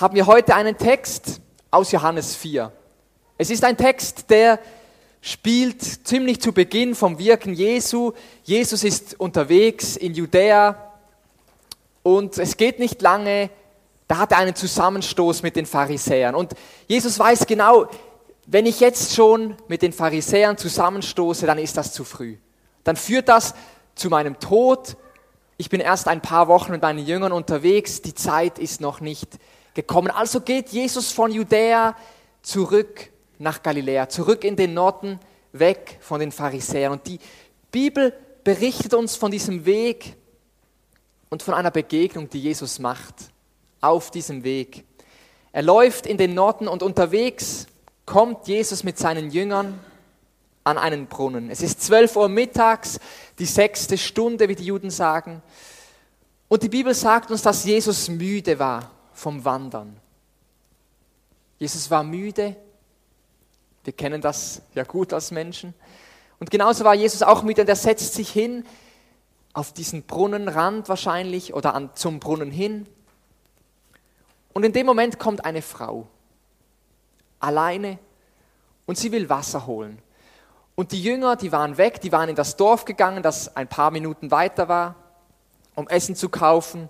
haben wir heute einen Text aus Johannes 4. Es ist ein Text, der spielt ziemlich zu Beginn vom Wirken Jesu. Jesus ist unterwegs in Judäa und es geht nicht lange, da hat er einen Zusammenstoß mit den Pharisäern. Und Jesus weiß genau, wenn ich jetzt schon mit den Pharisäern zusammenstoße, dann ist das zu früh. Dann führt das zu meinem Tod. Ich bin erst ein paar Wochen mit meinen Jüngern unterwegs, die Zeit ist noch nicht gekommen. Also geht Jesus von Judäa zurück nach Galiläa, zurück in den Norden, weg von den Pharisäern. Und die Bibel berichtet uns von diesem Weg und von einer Begegnung, die Jesus macht auf diesem Weg. Er läuft in den Norden und unterwegs kommt Jesus mit seinen Jüngern an einen Brunnen. Es ist 12 Uhr mittags, die 6. Stunde, wie die Juden sagen. Und die Bibel sagt uns, dass Jesus müde war vom Wandern. Jesus war müde. Wir kennen das ja gut als Menschen. Und genauso war Jesus auch müde und er setzt sich hin auf diesen Brunnenrand wahrscheinlich oder zum Brunnen hin. Und in dem Moment kommt eine Frau, alleine, und sie will Wasser holen. Und die Jünger, die waren weg, die waren in das Dorf gegangen, das ein paar Minuten weiter war, um Essen zu kaufen.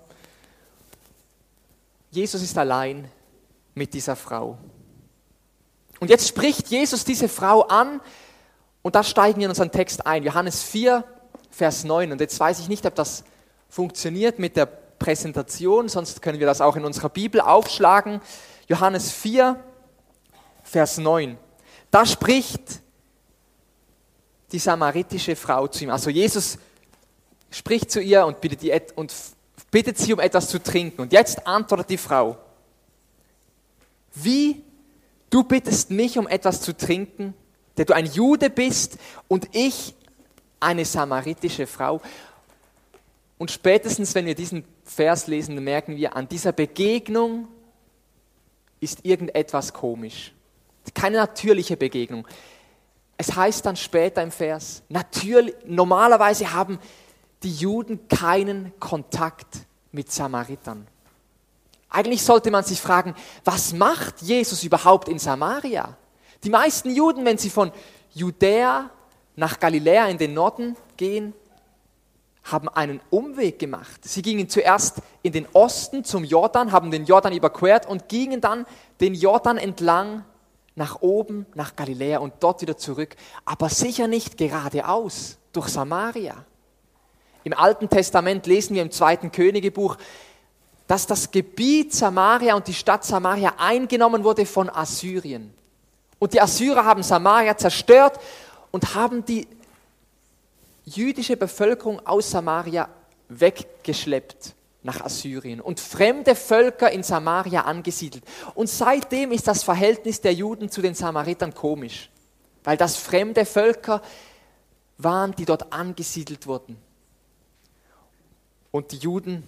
Jesus ist allein mit dieser Frau. Und jetzt spricht Jesus diese Frau an und da steigen wir in unseren Text ein. Johannes 4, Vers 9. Und jetzt weiß ich nicht, ob das funktioniert mit der Präsentation, sonst können wir das auch in unserer Bibel aufschlagen. Johannes 4, Vers 9. Da spricht die samaritische Frau zu ihm. Also Jesus spricht zu ihr und bittet sie um etwas zu trinken. Und jetzt antwortet die Frau: Wie, du bittest mich um etwas zu trinken, der du ein Jude bist und ich eine samaritische Frau? Und spätestens, wenn wir diesen Vers lesen, merken wir, an dieser Begegnung ist irgendetwas komisch. Keine natürliche Begegnung. Es heißt dann später im Vers, normalerweise haben die Juden keinen Kontakt mit Samaritern. Eigentlich sollte man sich fragen, was macht Jesus überhaupt in Samaria? Die meisten Juden, wenn sie von Judäa nach Galiläa in den Norden gehen, haben einen Umweg gemacht. Sie gingen zuerst in den Osten zum Jordan, haben den Jordan überquert und gingen dann den Jordan entlang nach oben, nach Galiläa und dort wieder zurück. Aber sicher nicht geradeaus, durch Samaria. Im Alten Testament lesen wir im 2. Königebuch, dass das Gebiet Samaria und die Stadt Samaria eingenommen wurde von Assyrien. Und die Assyrer haben Samaria zerstört und haben die jüdische Bevölkerung aus Samaria weggeschleppt nach Assyrien und fremde Völker in Samaria angesiedelt. Und seitdem ist das Verhältnis der Juden zu den Samaritern komisch, weil das fremde Völker waren, die dort angesiedelt wurden. Und die Juden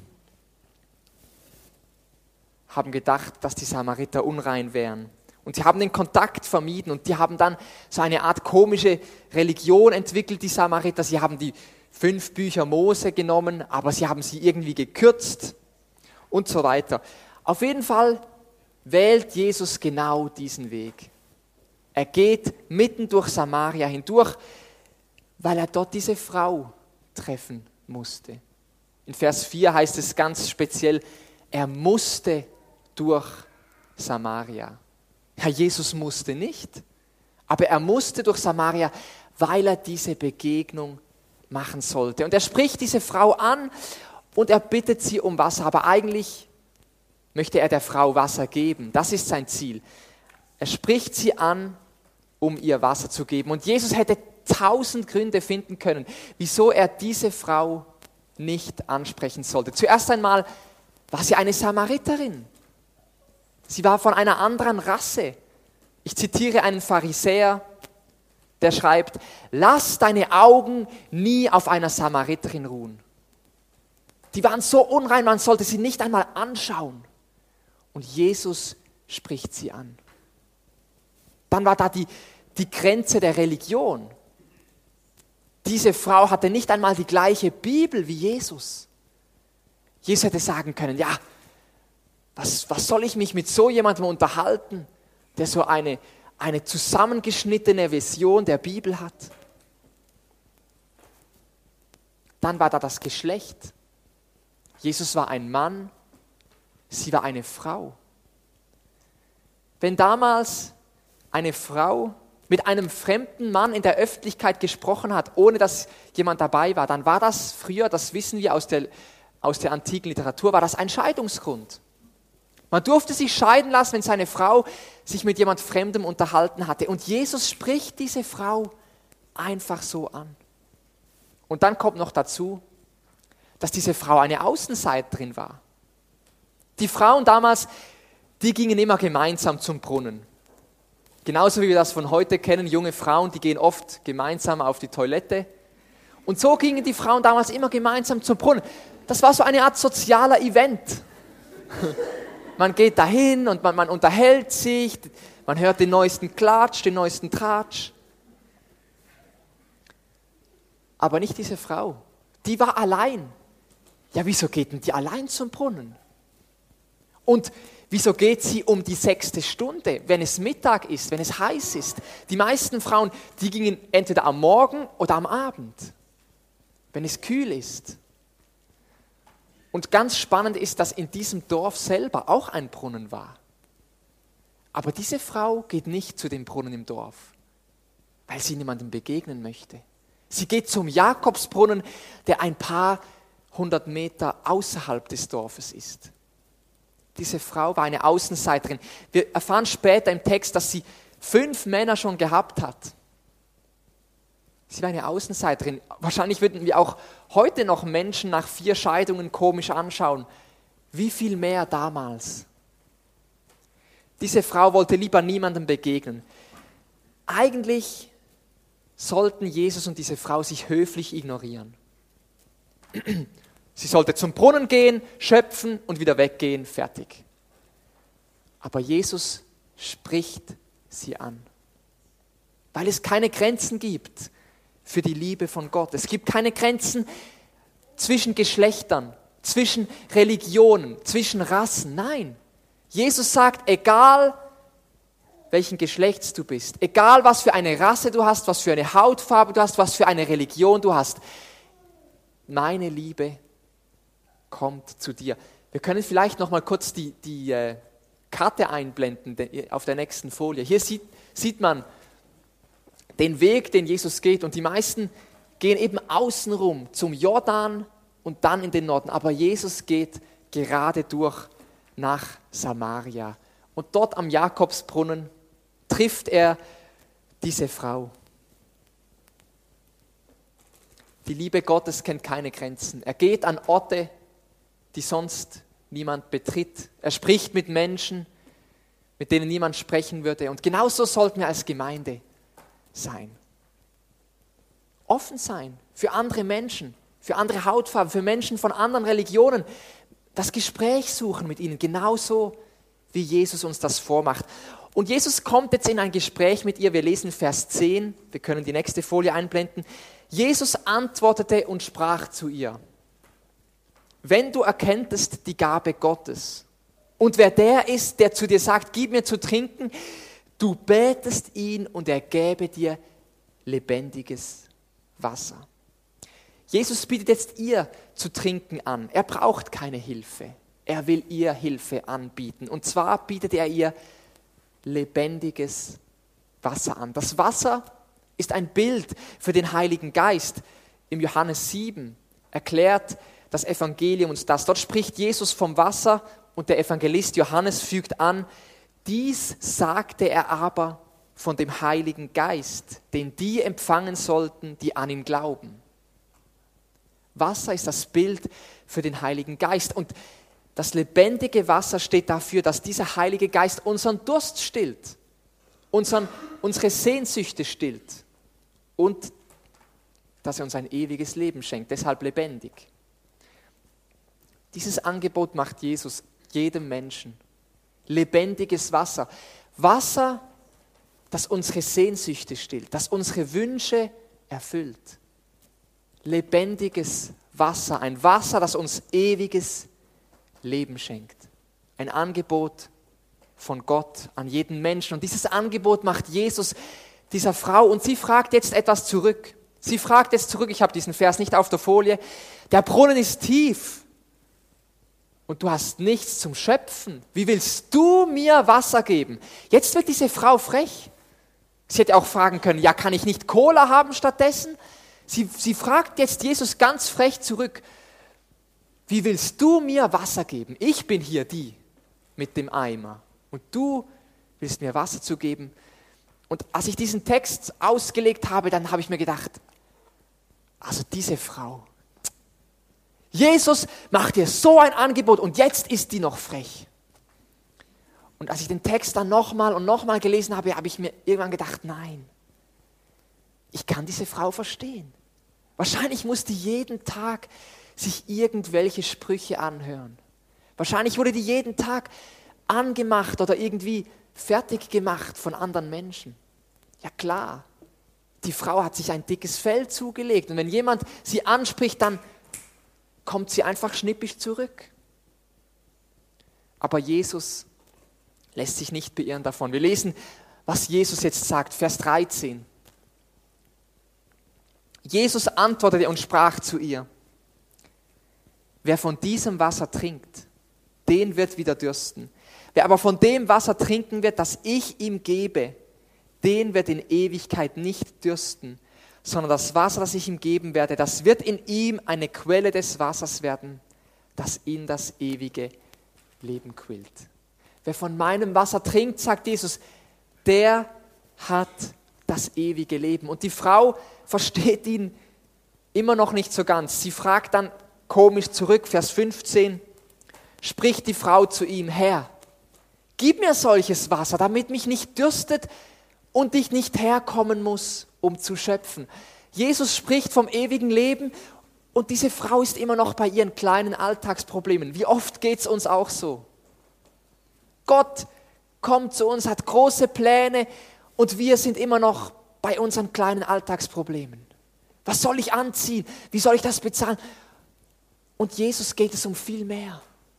haben gedacht, dass die Samariter unrein wären. Und sie haben den Kontakt vermieden und die haben dann so eine Art komische Religion entwickelt, die Samariter. Sie haben die 5 Bücher Mose genommen, aber sie haben sie irgendwie gekürzt und so weiter. Auf jeden Fall wählt Jesus genau diesen Weg. Er geht mitten durch Samaria hindurch, weil er dort diese Frau treffen musste. In Vers 4 heißt es ganz speziell, er musste durch Samaria. Herr Jesus musste nicht, aber er musste durch Samaria, weil er diese Begegnung machen sollte. Und er spricht diese Frau an und er bittet sie um Wasser, aber eigentlich möchte er der Frau Wasser geben. Das ist sein Ziel. Er spricht sie an, um ihr Wasser zu geben. Und Jesus hätte 1000 Gründe finden können, wieso er diese Frau nicht ansprechen sollte. Zuerst einmal war sie eine Samariterin. Sie war von einer anderen Rasse. Ich zitiere einen Pharisäer, der schreibt: Lass deine Augen nie auf einer Samariterin ruhen. Die waren so unrein, man sollte sie nicht einmal anschauen. Und Jesus spricht sie an. Dann war da die Grenze der Religion. Diese Frau hatte nicht einmal die gleiche Bibel wie Jesus. Jesus hätte sagen können, ja, Was soll ich mich mit so jemandem unterhalten, der so eine zusammengeschnittene Version der Bibel hat? Dann war da das Geschlecht. Jesus war ein Mann, sie war eine Frau. Wenn damals eine Frau mit einem fremden Mann in der Öffentlichkeit gesprochen hat, ohne dass jemand dabei war, dann war das früher, das wissen wir aus der antiken Literatur, war das ein Scheidungsgrund. Man durfte sich scheiden lassen, wenn seine Frau sich mit jemand Fremdem unterhalten hatte. Und Jesus spricht diese Frau einfach so an. Und dann kommt noch dazu, dass diese Frau eine Außenseiterin war. Die Frauen damals, die gingen immer gemeinsam zum Brunnen. Genauso wie wir das von heute kennen, junge Frauen, die gehen oft gemeinsam auf die Toilette. Und so gingen die Frauen damals immer gemeinsam zum Brunnen. Das war so eine Art sozialer Event. Man geht dahin und man unterhält sich, man hört den neuesten Klatsch, den neuesten Tratsch. Aber nicht diese Frau. Die war allein. Ja, wieso geht denn die allein zum Brunnen? Und wieso geht sie um die 6. Stunde, wenn es Mittag ist, wenn es heiß ist? Die meisten Frauen, die gingen entweder am Morgen oder am Abend, wenn es kühl ist. Und ganz spannend ist, dass in diesem Dorf selber auch ein Brunnen war. Aber diese Frau geht nicht zu dem Brunnen im Dorf, weil sie niemandem begegnen möchte. Sie geht zum Jakobsbrunnen, der ein paar 100 Meter außerhalb des Dorfes ist. Diese Frau war eine Außenseiterin. Wir erfahren später im Text, dass sie 5 Männer schon gehabt hat. Sie war eine Außenseiterin. Wahrscheinlich würden wir auch heute noch Menschen nach 4 Scheidungen komisch anschauen. Wie viel mehr damals? Diese Frau wollte lieber niemandem begegnen. Eigentlich sollten Jesus und diese Frau sich höflich ignorieren. Sie sollte zum Brunnen gehen, schöpfen und wieder weggehen, fertig. Aber Jesus spricht sie an, weil es keine Grenzen gibt für die Liebe von Gott. Es gibt keine Grenzen zwischen Geschlechtern, zwischen Religionen, zwischen Rassen. Nein, Jesus sagt, egal welchen Geschlechts du bist, egal was für eine Rasse du hast, was für eine Hautfarbe du hast, was für eine Religion du hast, meine Liebe kommt zu dir. Wir können vielleicht noch mal kurz die Karte einblenden auf der nächsten Folie. Hier sieht man den Weg, den Jesus geht, und die meisten gehen eben außenrum zum Jordan und dann in den Norden. Aber Jesus geht gerade durch nach Samaria. Und dort am Jakobsbrunnen trifft er diese Frau. Die Liebe Gottes kennt keine Grenzen. Er geht an Orte, die sonst niemand betritt. Er spricht mit Menschen, mit denen niemand sprechen würde. Und genauso sollten wir als Gemeinde sein. Offen sein für andere Menschen, für andere Hautfarben, für Menschen von anderen Religionen. Das Gespräch suchen mit ihnen, genauso wie Jesus uns das vormacht. Und Jesus kommt jetzt in ein Gespräch mit ihr. Wir lesen Vers 10. Wir können die nächste Folie einblenden. Jesus antwortete und sprach zu ihr: Wenn du erkenntest die Gabe Gottes und wer der ist, der zu dir sagt, gib mir zu trinken, du betest ihn und er gäbe dir lebendiges Wasser. Jesus bietet jetzt ihr zu trinken an. Er braucht keine Hilfe. Er will ihr Hilfe anbieten. Und zwar bietet er ihr lebendiges Wasser an. Das Wasser ist ein Bild für den Heiligen Geist. Im Johannes 7 erklärt das Evangelium uns das. Dort spricht Jesus vom Wasser und der Evangelist Johannes fügt an: Dies sagte er aber von dem Heiligen Geist, den die empfangen sollten, die an ihn glauben. Wasser ist das Bild für den Heiligen Geist. Und das lebendige Wasser steht dafür, dass dieser Heilige Geist unseren Durst stillt, unsere Sehnsüchte stillt und dass er uns ein ewiges Leben schenkt, deshalb lebendig. Dieses Angebot macht Jesus jedem Menschen. Lebendiges Wasser. Wasser, das unsere Sehnsüchte stillt, das unsere Wünsche erfüllt. Lebendiges Wasser, ein Wasser, das uns ewiges Leben schenkt. Ein Angebot von Gott an jeden Menschen. Und dieses Angebot macht Jesus dieser Frau und sie fragt jetzt etwas zurück. Sie fragt jetzt zurück, ich habe diesen Vers nicht auf der Folie, der Brunnen ist tief und du hast nichts zum Schöpfen. Wie willst du mir Wasser geben? Jetzt wird diese Frau frech. Sie hätte auch fragen können, ja, kann ich nicht Cola haben stattdessen? Sie fragt jetzt Jesus ganz frech zurück, wie willst du mir Wasser geben? Ich bin hier die mit dem Eimer und du willst mir Wasser zu geben. Und als ich diesen Text ausgelegt habe, dann habe ich mir gedacht, also diese Frau, Jesus macht ihr so ein Angebot und jetzt ist die noch frech. Und als ich den Text dann nochmal und nochmal gelesen habe, habe ich mir irgendwann gedacht, nein, ich kann diese Frau verstehen. Wahrscheinlich muss die jeden Tag sich irgendwelche Sprüche anhören. Wahrscheinlich wurde die jeden Tag angemacht oder irgendwie fertig gemacht von anderen Menschen. Ja klar, die Frau hat sich ein dickes Fell zugelegt und wenn jemand sie anspricht, dann kommt sie einfach schnippisch zurück. Aber Jesus lässt sich nicht beirren davon. Wir lesen, was Jesus jetzt sagt, Vers 13. Jesus antwortete und sprach zu ihr, wer von diesem Wasser trinkt, den wird wieder dürsten. Wer aber von dem Wasser trinken wird, das ich ihm gebe, den wird in Ewigkeit nicht dürsten, sondern das Wasser, das ich ihm geben werde, das wird in ihm eine Quelle des Wassers werden, das in das ewige Leben quillt. Wer von meinem Wasser trinkt, sagt Jesus, der hat das ewige Leben. Und die Frau versteht ihn immer noch nicht so ganz. Sie fragt dann komisch zurück, Vers 15, spricht die Frau zu ihm, Herr, gib mir solches Wasser, damit mich nicht dürstet und ich nicht herkommen muss, um zu schöpfen. Jesus spricht vom ewigen Leben und diese Frau ist immer noch bei ihren kleinen Alltagsproblemen. Wie oft geht es uns auch so? Gott kommt zu uns, hat große Pläne und wir sind immer noch bei unseren kleinen Alltagsproblemen. Was soll ich anziehen? Wie soll ich das bezahlen? Und Jesus geht es um viel mehr.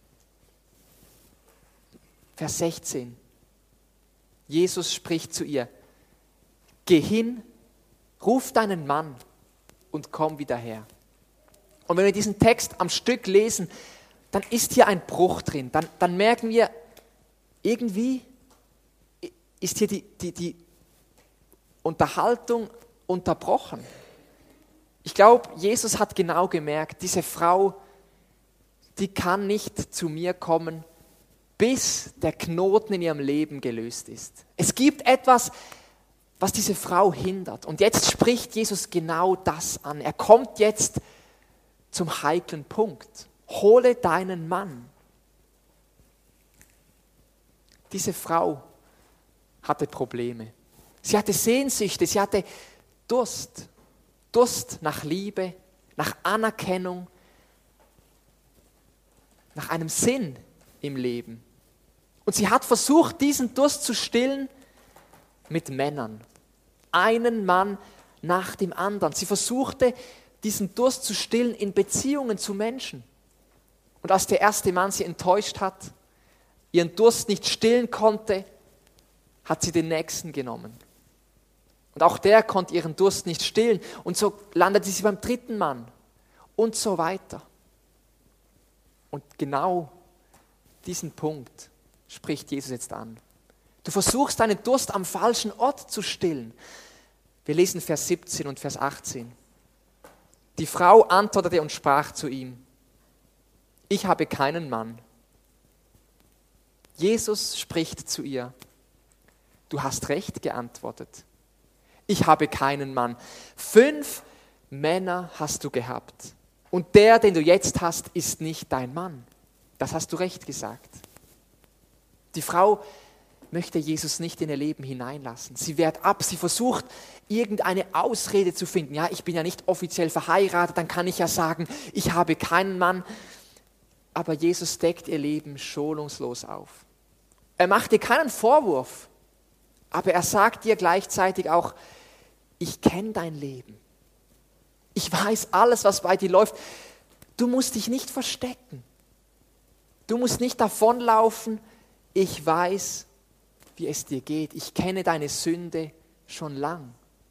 Vers 16. Jesus spricht zu ihr, geh hin, ruf deinen Mann und komm wieder her. Und wenn wir diesen Text am Stück lesen, dann ist hier ein Bruch drin. Dann merken wir, irgendwie ist hier die Unterhaltung unterbrochen. Ich glaube, Jesus hat genau gemerkt, diese Frau, die kann nicht zu mir kommen, bis der Knoten in ihrem Leben gelöst ist. Es gibt etwas, was diese Frau hindert. Und jetzt spricht Jesus genau das an. Er kommt jetzt zum heiklen Punkt. Hole deinen Mann. Diese Frau hatte Probleme. Sie hatte Sehnsüchte, sie hatte Durst. Durst nach Liebe, nach Anerkennung, nach einem Sinn im Leben. Und sie hat versucht, diesen Durst zu stillen mit Männern. Einen Mann nach dem anderen. Sie versuchte, diesen Durst zu stillen in Beziehungen zu Menschen. Und als der erste Mann sie enttäuscht hat, ihren Durst nicht stillen konnte, hat sie den nächsten genommen. Und auch der konnte ihren Durst nicht stillen. Und so landete sie beim dritten Mann und so weiter. Und genau diesen Punkt spricht Jesus jetzt an. Du versuchst deinen Durst am falschen Ort zu stillen. Wir lesen Vers 17 und Vers 18. Die Frau antwortete und sprach zu ihm, ich habe keinen Mann. Jesus spricht zu ihr, du hast recht geantwortet. Ich habe keinen Mann. 5 Männer hast du gehabt. Und der, den du jetzt hast, ist nicht dein Mann. Das hast du recht gesagt. Die Frau möchte Jesus nicht in ihr Leben hineinlassen. Sie wehrt ab, sie versucht, irgendeine Ausrede zu finden. Ja, ich bin ja nicht offiziell verheiratet, dann kann ich ja sagen, ich habe keinen Mann. Aber Jesus deckt ihr Leben schonungslos auf. Er macht ihr keinen Vorwurf, aber er sagt dir gleichzeitig auch, ich kenne dein Leben. Ich weiß alles, was bei dir läuft. Du musst dich nicht verstecken. Du musst nicht davonlaufen. Ich weiß, wie es dir geht. Ich kenne deine Sünde schon lang.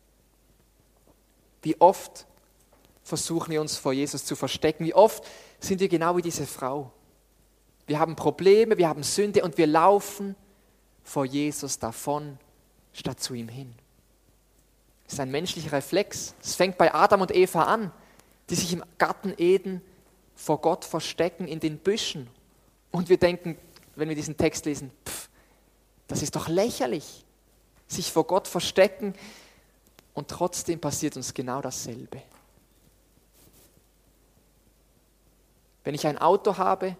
Wie oft versuchen wir uns vor Jesus zu verstecken? Wie oft sind wir genau wie diese Frau? Wir haben Probleme, wir haben Sünde und wir laufen vor Jesus davon, statt zu ihm hin. Das ist ein menschlicher Reflex. Es fängt bei Adam und Eva an, die sich im Garten Eden vor Gott verstecken in den Büschen. Und wir denken, wenn wir diesen Text lesen, das ist doch lächerlich, sich vor Gott verstecken. Und trotzdem passiert uns genau dasselbe. Wenn ich ein Auto habe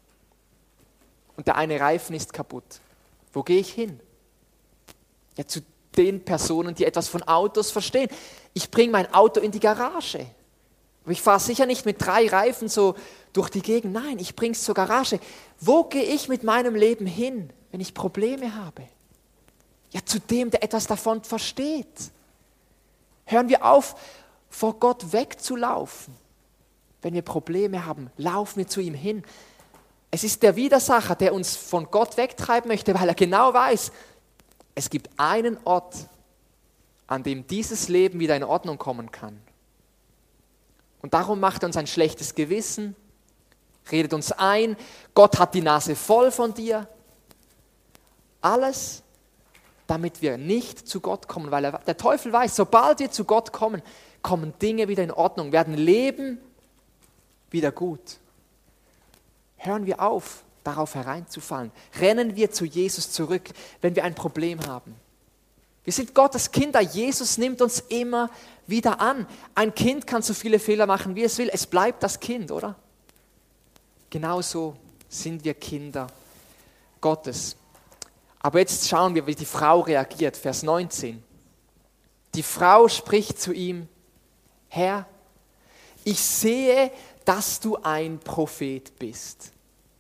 und der eine Reifen ist kaputt, wo gehe ich hin? Ja, zu den Personen, die etwas von Autos verstehen. Ich bringe mein Auto in die Garage. Aber ich fahre sicher nicht mit 3 Reifen so durch die Gegend. Nein, ich bringe es zur Garage. Wo gehe ich mit meinem Leben hin, wenn ich Probleme habe? Ja, zu dem, der etwas davon versteht. Hören wir auf, vor Gott wegzulaufen. Wenn wir Probleme haben, laufen wir zu ihm hin. Es ist der Widersacher, der uns von Gott wegtreiben möchte, weil er genau weiß, es gibt einen Ort, an dem dieses Leben wieder in Ordnung kommen kann. Und darum macht er uns ein schlechtes Gewissen, redet uns ein, Gott hat die Nase voll von dir. Alles, damit wir nicht zu Gott kommen, weil der Teufel weiß, sobald wir zu Gott kommen, kommen Dinge wieder in Ordnung, werden Leben wieder gut. Hören wir auf, darauf hereinzufallen. Rennen wir zu Jesus zurück, wenn wir ein Problem haben. Wir sind Gottes Kinder. Jesus nimmt uns immer wieder an. Ein Kind kann so viele Fehler machen, wie es will. Es bleibt das Kind, oder? Genauso sind wir Kinder Gottes. Aber jetzt schauen wir, wie die Frau reagiert. Vers 19. Die Frau spricht zu ihm: Herr, ich sehe, dass du ein Prophet bist.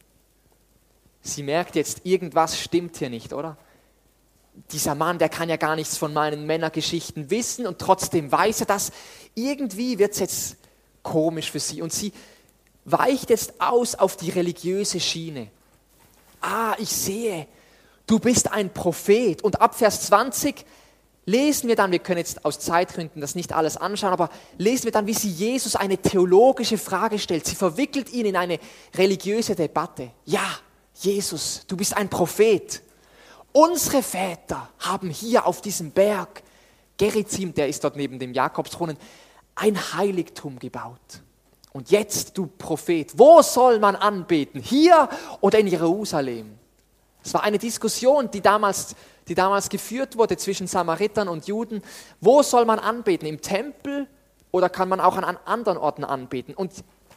Sie merkt jetzt, irgendwas stimmt hier nicht, oder? Dieser Mann, der kann ja gar nichts von meinen Männergeschichten wissen und trotzdem weiß er das. Irgendwie wird es jetzt komisch für sie und sie weicht jetzt aus auf die religiöse Schiene. Ich sehe, du bist ein Prophet. Und ab Vers 20 lesen wir dann, wir können jetzt aus Zeitgründen das nicht alles anschauen, aber lesen wir dann, wie sie Jesus eine theologische Frage stellt. Sie verwickelt ihn in eine religiöse Debatte. Ja, Jesus, du bist ein Prophet. Unsere Väter haben hier auf diesem Berg, Gerizim, der ist dort neben dem Jakobsbrunnen, ein Heiligtum gebaut. Und jetzt, du Prophet, wo soll man anbeten? Hier oder in Jerusalem? Es war eine Diskussion, die damals geführt wurde zwischen Samaritern und Juden. Wo soll man anbeten? Im Tempel oder kann man auch an anderen Orten anbeten? Und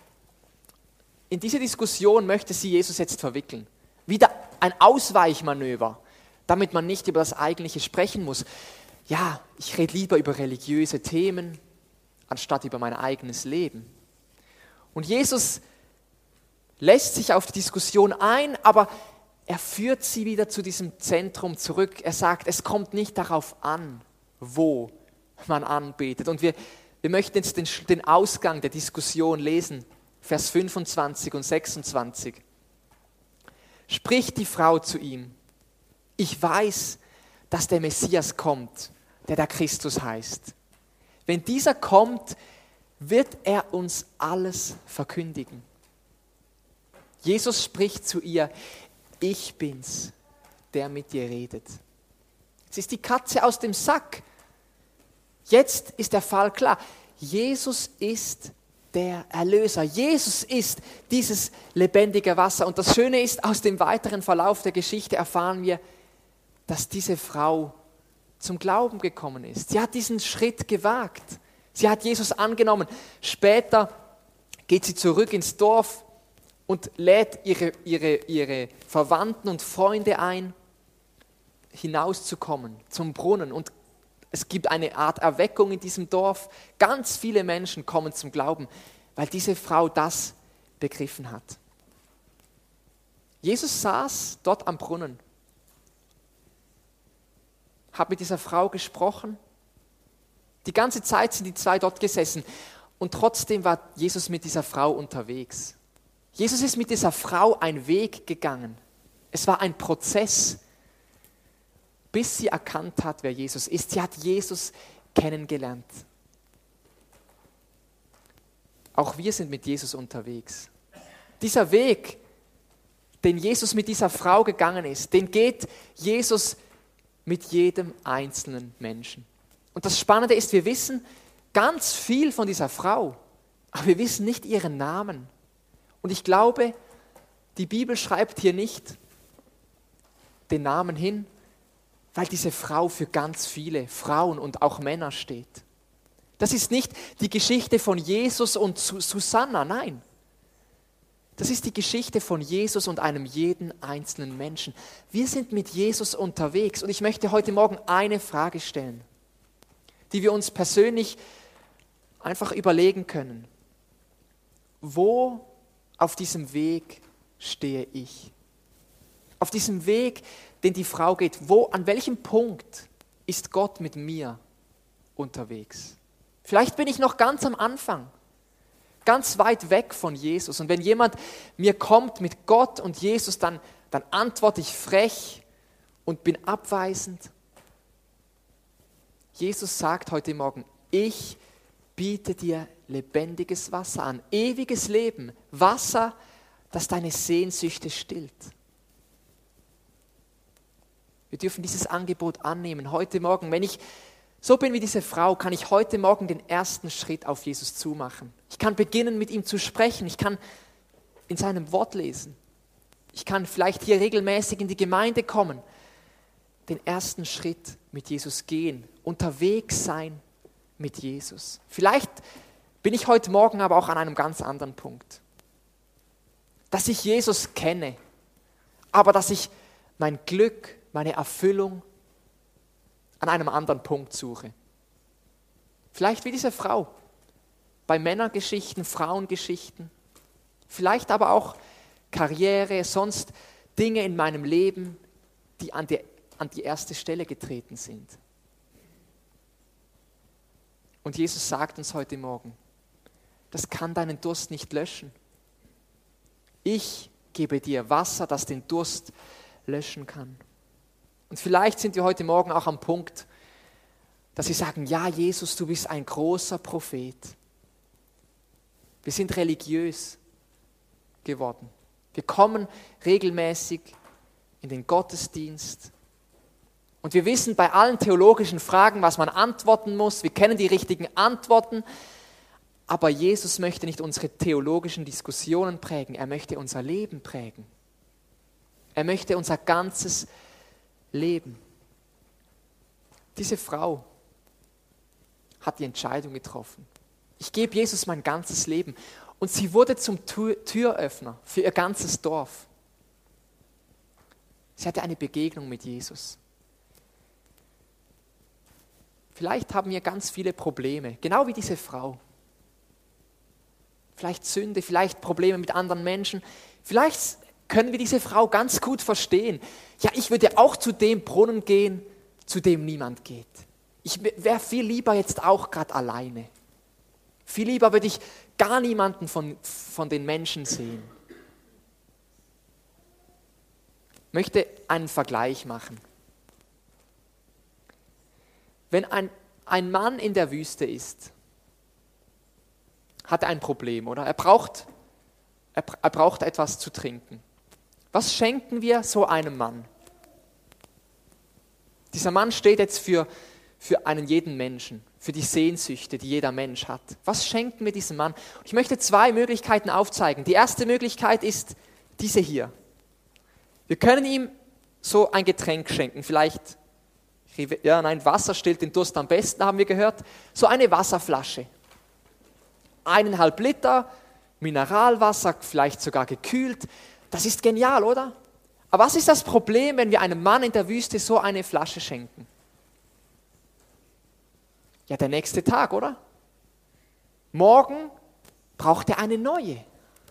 in diese Diskussion möchte sie Jesus jetzt verwickeln. Wieder ein Ausweichmanöver, damit man nicht über das Eigentliche sprechen muss. Ja, ich rede lieber über religiöse Themen, anstatt über mein eigenes Leben. Und Jesus lässt sich auf die Diskussion ein, aber er führt sie wieder zu diesem Zentrum zurück. Er sagt, es kommt nicht darauf an, wo man anbetet. Und wir möchten jetzt den Ausgang der Diskussion lesen, Vers 25 und 26. Spricht die Frau zu ihm: Ich weiß, dass der Messias kommt, der Christus heißt. Wenn dieser kommt, wird er uns alles verkündigen. Jesus spricht zu ihr: Ich bin's, der mit dir redet. Es ist die Katze aus dem Sack. Jetzt ist der Fall klar. Jesus ist der Erlöser. Jesus ist dieses lebendige Wasser. Und das Schöne ist, aus dem weiteren Verlauf der Geschichte erfahren wir, dass diese Frau zum Glauben gekommen ist. Sie hat diesen Schritt gewagt. Sie hat Jesus angenommen. Später geht sie zurück ins Dorf und lädt ihre Verwandten und Freunde ein, hinauszukommen zum Brunnen. Und es gibt eine Art Erweckung in diesem Dorf. Ganz viele Menschen kommen zum Glauben, weil diese Frau das begriffen hat. Jesus saß dort am Brunnen, hat mit dieser Frau gesprochen. Die ganze Zeit sind die zwei dort gesessen und trotzdem war Jesus mit dieser Frau unterwegs. Jesus ist mit dieser Frau einen Weg gegangen. Es war ein Prozess, bis sie erkannt hat, wer Jesus ist. Sie hat Jesus kennengelernt. Auch wir sind mit Jesus unterwegs. Dieser Weg, den Jesus mit dieser Frau gegangen ist, den geht Jesus mit jedem einzelnen Menschen. Und das Spannende ist, wir wissen ganz viel von dieser Frau, aber wir wissen nicht ihren Namen. Und ich glaube, die Bibel schreibt hier nicht den Namen hin, weil diese Frau für ganz viele Frauen und auch Männer steht. Das ist nicht die Geschichte von Jesus und Susanna, nein. Das ist die Geschichte von Jesus und einem jeden einzelnen Menschen. Wir sind mit Jesus unterwegs und ich möchte heute Morgen eine Frage stellen, die wir uns persönlich einfach überlegen können. Wo auf diesem Weg stehe ich? Auf diesem Weg, den die Frau geht, an welchem Punkt ist Gott mit mir unterwegs? Vielleicht bin ich noch ganz am Anfang, ganz weit weg von Jesus. Und wenn jemand mir kommt mit Gott und Jesus, dann antworte ich frech und bin abweisend. Jesus sagt heute Morgen, ich biete dir lebendiges Wasser an, ewiges Leben, Wasser, das deine Sehnsüchte stillt. Wir dürfen dieses Angebot annehmen. Heute Morgen, wenn ich so bin wie diese Frau, kann ich heute Morgen den ersten Schritt auf Jesus zumachen. Ich kann beginnen, mit ihm zu sprechen. Ich kann in seinem Wort lesen. Ich kann vielleicht hier regelmäßig in die Gemeinde kommen. Den ersten Schritt mit Jesus gehen. Unterwegs sein mit Jesus. Vielleicht bin ich heute Morgen aber auch an einem ganz anderen Punkt. Dass ich Jesus kenne, aber dass ich mein Glück, meine Erfüllung an einem anderen Punkt suche. Vielleicht wie diese Frau, bei Männergeschichten, Frauengeschichten, vielleicht aber auch Karriere, sonst Dinge in meinem Leben, die an die erste Stelle getreten sind. Und Jesus sagt uns heute Morgen, das kann deinen Durst nicht löschen. Ich gebe dir Wasser, das den Durst löschen kann. Und vielleicht sind wir heute Morgen auch am Punkt, dass sie sagen, ja Jesus, du bist ein großer Prophet. Wir sind religiös geworden. Wir kommen regelmäßig in den Gottesdienst und wir wissen bei allen theologischen Fragen, was man antworten muss. Wir kennen die richtigen Antworten, aber Jesus möchte nicht unsere theologischen Diskussionen prägen, er möchte unser Leben prägen. Er möchte unser ganzes Leben. Diese Frau hat die Entscheidung getroffen. Ich gebe Jesus mein ganzes Leben. Und sie wurde zum Türöffner für ihr ganzes Dorf. Sie hatte eine Begegnung mit Jesus. Vielleicht haben wir ganz viele Probleme, genau wie diese Frau. Vielleicht Sünde, vielleicht Probleme mit anderen Menschen. Vielleicht können wir diese Frau ganz gut verstehen. Ja, ich würde auch zu dem Brunnen gehen, zu dem niemand geht. Ich wäre viel lieber jetzt auch gerade alleine. Viel lieber würde ich gar niemanden von den Menschen sehen. Ich möchte einen Vergleich machen. Wenn ein Mann in der Wüste ist, hat er ein Problem, oder? Er braucht etwas zu trinken. Was schenken wir so einem Mann? Dieser Mann steht jetzt für einen jeden Menschen, für die Sehnsüchte, die jeder Mensch hat. Was schenken wir diesem Mann? Ich möchte 2 Möglichkeiten aufzeigen. Die erste Möglichkeit ist diese hier. Wir können ihm so ein Getränk schenken, vielleicht, Wasser stillt den Durst am besten, haben wir gehört. So eine Wasserflasche. 1,5 Liter, Mineralwasser, vielleicht sogar gekühlt. Das ist genial, oder? Aber was ist das Problem, wenn wir einem Mann in der Wüste so eine Flasche schenken? Ja, der nächste Tag, oder? Morgen braucht er eine neue.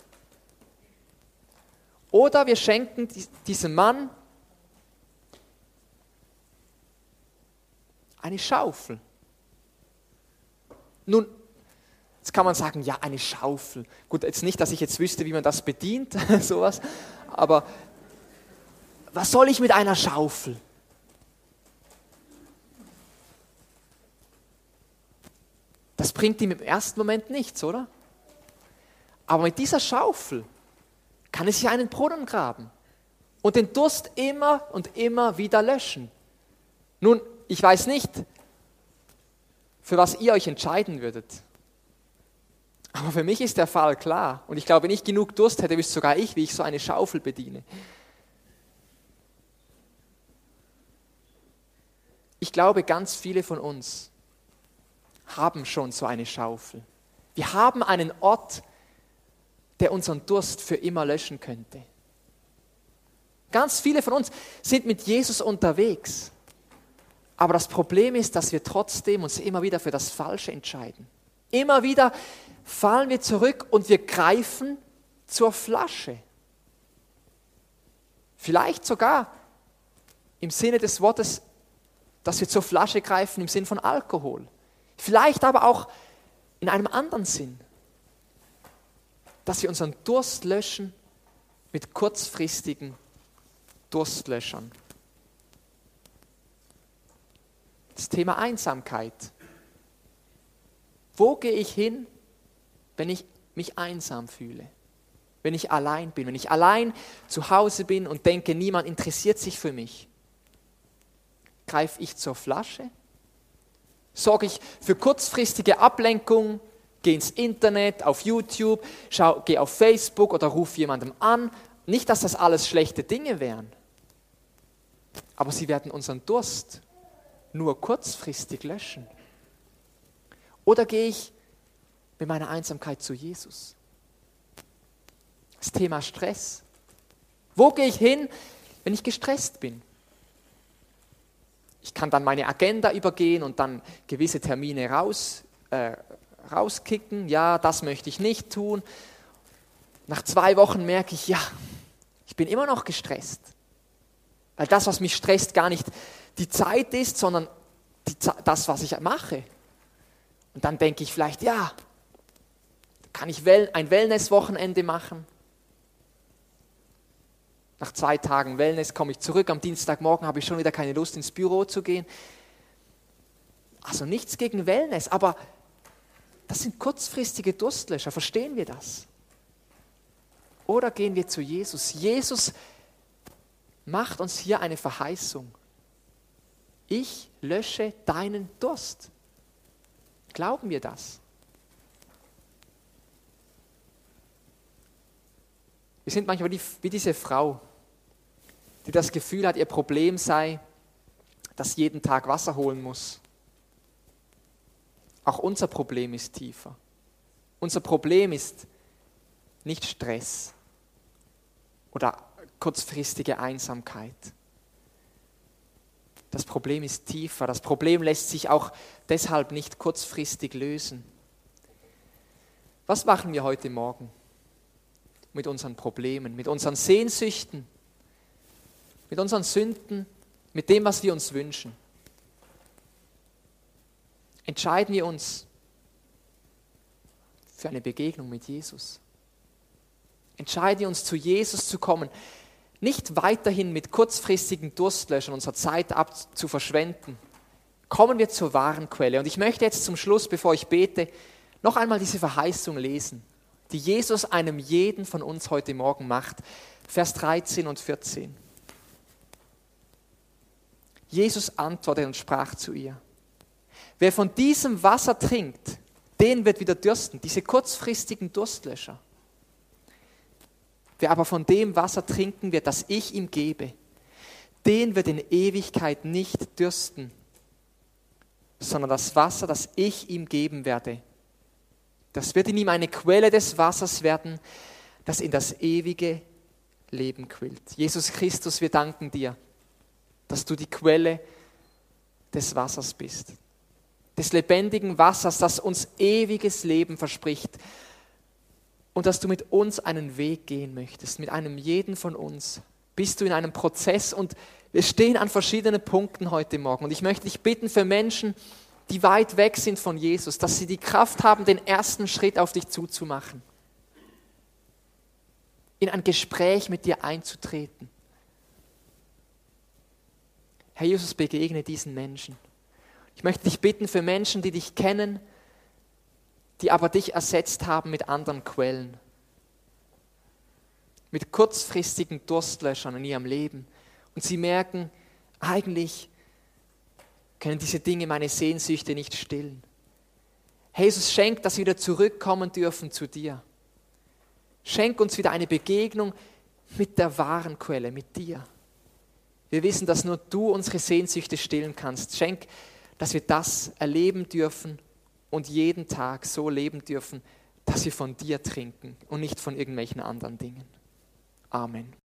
Oder wir schenken diesem Mann eine Schaufel. Nun, Jetzt kann man sagen, ja, eine Schaufel. Gut, jetzt nicht, dass ich jetzt wüsste, wie man das bedient, sowas, aber was soll ich mit einer Schaufel? Das bringt ihm im ersten Moment nichts, oder? Aber mit dieser Schaufel kann es ja einen Brunnen graben und den Durst immer und immer wieder löschen. Nun, ich weiß nicht, für was ihr euch entscheiden würdet. Aber für mich ist der Fall klar. Und ich glaube, wenn ich genug Durst hätte, wüsste sogar ich, wie ich so eine Schaufel bediene. Ich glaube, ganz viele von uns haben schon so eine Schaufel. Wir haben einen Ort, der unseren Durst für immer löschen könnte. Ganz viele von uns sind mit Jesus unterwegs. Aber das Problem ist, dass wir trotzdem uns immer wieder für das Falsche entscheiden. Immer wieder fallen wir zurück und wir greifen zur Flasche. Vielleicht sogar im Sinne des Wortes, dass wir zur Flasche greifen im Sinn von Alkohol. Vielleicht aber auch in einem anderen Sinn, dass wir unseren Durst löschen mit kurzfristigen Durstlöschern. Das Thema Einsamkeit. Wo gehe ich hin, wenn ich mich einsam fühle? Wenn ich allein bin, wenn ich allein zu Hause bin und denke, niemand interessiert sich für mich? Greife ich zur Flasche? Sorge ich für kurzfristige Ablenkung? Gehe ins Internet, auf YouTube, gehe auf Facebook oder rufe jemandem an? Nicht, dass das alles schlechte Dinge wären, aber sie werden unseren Durst nur kurzfristig löschen. Oder gehe ich mit meiner Einsamkeit zu Jesus? Das Thema Stress. Wo gehe ich hin, wenn ich gestresst bin? Ich kann dann meine Agenda übergehen und dann gewisse Termine rauskicken. Ja, das möchte ich nicht tun. Nach 2 Wochen merke ich, ja, ich bin immer noch gestresst. Weil das, was mich stresst, gar nicht die Zeit ist, sondern das, was ich mache. Und dann denke ich vielleicht, ja, kann ich ein Wellness-Wochenende machen? Nach 2 Tagen Wellness komme ich zurück, am Dienstagmorgen habe ich schon wieder keine Lust, ins Büro zu gehen. Also nichts gegen Wellness, aber das sind kurzfristige Durstlöscher, verstehen wir das? Oder gehen wir zu Jesus? Jesus macht uns hier eine Verheißung. Ich lösche deinen Durst. Glauben wir das? Wir sind manchmal wie diese Frau, die das Gefühl hat, ihr Problem sei, dass jeden Tag Wasser holen muss. Auch unser Problem ist tiefer. Unser Problem ist nicht Stress oder kurzfristige Einsamkeit. Das Problem ist tiefer. Das Problem lässt sich auch deshalb nicht kurzfristig lösen. Was machen wir heute Morgen mit unseren Problemen, mit unseren Sehnsüchten, mit unseren Sünden, mit dem, was wir uns wünschen? Entscheiden wir uns für eine Begegnung mit Jesus. Entscheiden wir uns, zu Jesus zu kommen, nicht weiterhin mit kurzfristigen Durstlöschern unsere Zeit zu verschwenden. Kommen wir zur wahren Quelle. Und ich möchte jetzt zum Schluss, bevor ich bete, noch einmal diese Verheißung lesen, die Jesus einem jeden von uns heute Morgen macht. Vers 13 und 14. Jesus antwortete und sprach zu ihr: Wer von diesem Wasser trinkt, den wird wieder dürsten, diese kurzfristigen Durstlöscher. Wer aber von dem Wasser trinken wird, das ich ihm gebe, den wird in Ewigkeit nicht dürsten, sondern das Wasser, das ich ihm geben werde, das wird in ihm eine Quelle des Wassers werden, das in das ewige Leben quillt. Jesus Christus, wir danken dir, dass du die Quelle des Wassers bist, des lebendigen Wassers, das uns ewiges Leben verspricht und dass du mit uns einen Weg gehen möchtest, mit einem jeden von uns. Bist du in einem Prozess und wir stehen an verschiedenen Punkten heute Morgen und ich möchte dich bitten für Menschen, die weit weg sind von Jesus, dass sie die Kraft haben, den ersten Schritt auf dich zuzumachen, in ein Gespräch mit dir einzutreten. Herr Jesus, begegne diesen Menschen. Ich möchte dich bitten für Menschen, die dich kennen, die aber dich ersetzt haben mit anderen Quellen, mit kurzfristigen Durstlöschern in ihrem Leben. Und sie merken, eigentlich können diese Dinge meine Sehnsüchte nicht stillen. Herr Jesus, schenk, dass wir wieder zurückkommen dürfen zu dir. Schenk uns wieder eine Begegnung mit der wahren Quelle, mit dir. Wir wissen, dass nur du unsere Sehnsüchte stillen kannst. Schenk, dass wir das erleben dürfen und jeden Tag so leben dürfen, dass wir von dir trinken und nicht von irgendwelchen anderen Dingen. Amen.